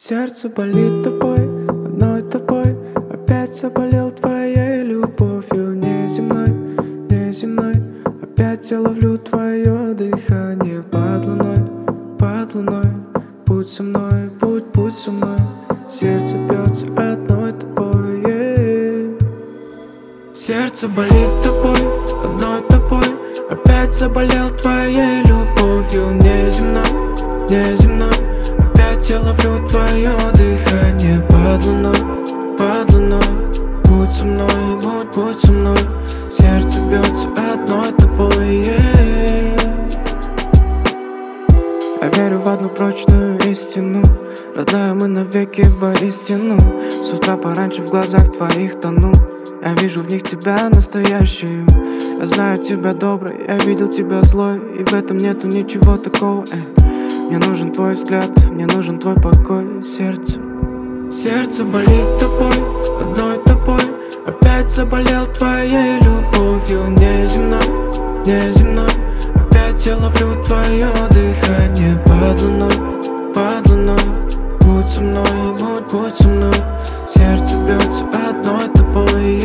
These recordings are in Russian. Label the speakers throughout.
Speaker 1: Сердце болит тобой, одной тобой. Опять заболел твоей любовью неземной, неземной. Опять я ловлю твое дыхание под луной, под луной. Будь со мной, будь со мной. Сердце бьется одной тобой, Сердце болит тобой, одной тобой. Опять заболел твоей любовью неземной, неземной. Опять я ловлю твое дыхание под луной, под луной. Будь со мной, будь со мной. Сердце бьется одной тобой, Я верю в одну прочную истину, родная, мы навеки воистину. С утра пораньше в глазах твоих тону. Я вижу в них тебя настоящую. Я знаю тебя доброй, я видел тебя злой, и в этом нету ничего такого, Мне нужен твой взгляд, мне нужен твой покой, сердце. Сердце болит тобой, одной тобой. Опять заболел твоей любовью неземной, неземной. Опять я ловлю твое дыхание под луной, под луной. Будь со мной, будь со мной. Сердце бьется одной тобой,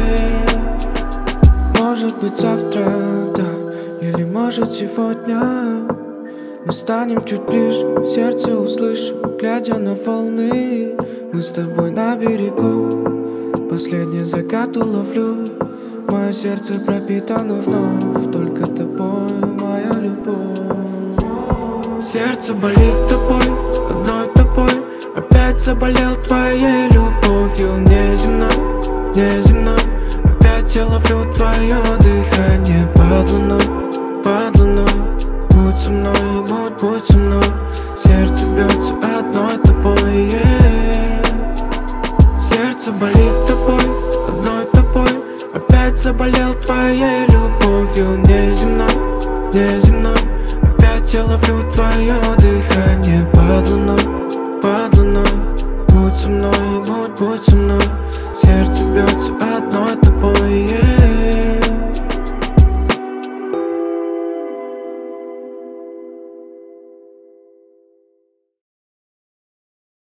Speaker 1: Может быть завтра, да, или может сегодня мы станем чуть ближе, сердце услышу, глядя на волны. Мы с тобой на берегу, последний закат уловлю. Мое сердце пропитано вновь только тобой, моя любовь. Сердце болит тобой, одной тобой. Опять заболел твоей любовью неземной, неземной. Опять я ловлю твое дыхание под луной, под луной. Будь со мной, будь со мной. Сердце бьется одной тобой, Сердце болит тобой, одной тобой. Опять заболел твоей любовью неземной, неземной. Опять я ловлю твое дыхание под луной, под луной. Будь со мной, будь со мной.